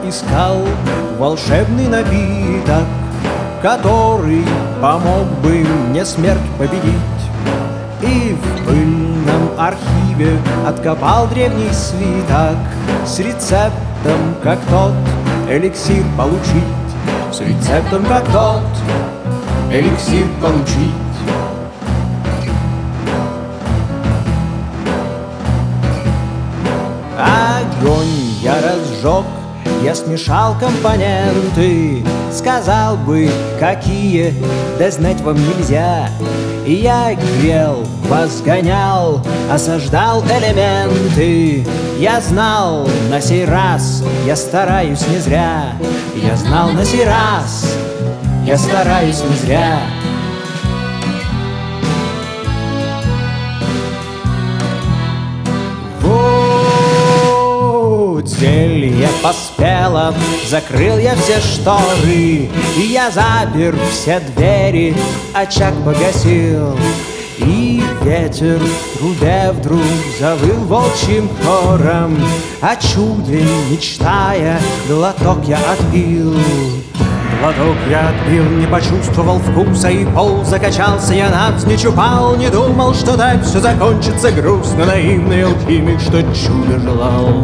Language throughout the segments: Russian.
искал волшебный напиток, который помог бы мне смерть победить. И в пыльном архиве откопал древний свиток с рецептом, как тот эликсир получить. С рецептом, как тот эликсир получить. Огонь я разжег, я смешал компоненты, сказал бы, какие, да знать вам нельзя. И я грел, возгонял, осаждал элементы. Я знал, на сей раз я стараюсь не зря. Я знал, на сей раз я стараюсь не зря. Зелье поспело, закрыл я все шторы, и я запер все двери, очаг погасил. И ветер в трубе вдруг завыл волчьим хором, о чуде мечтая, глоток я отпил. Глоток я отпил, не почувствовал вкуса, и пол закачался, я навзничь упал. Не думал, что так все закончится, грустно наивный алхимик, что чудо желал.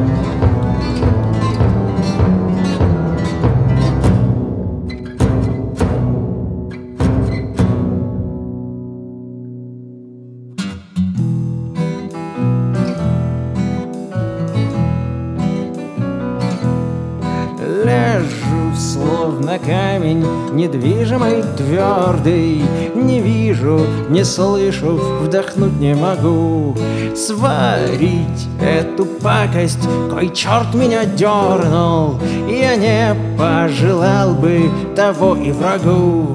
Лежу, словно камень, недвижимый, твердый. Не вижу, не слышу, вдохнуть не могу. Сварить эту пакость, кой черт меня дернул, я не пожелал бы того и врагу.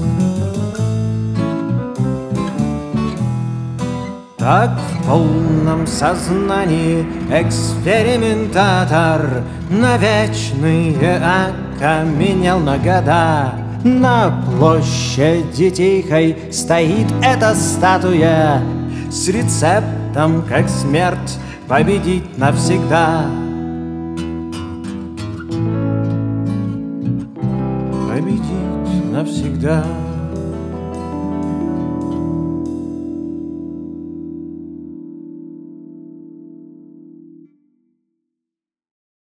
Так в полном сознании экспериментатор на вечные окаменел на года. На площади тихой стоит эта статуя с рецептом, как смерть победить навсегда. Победить навсегда.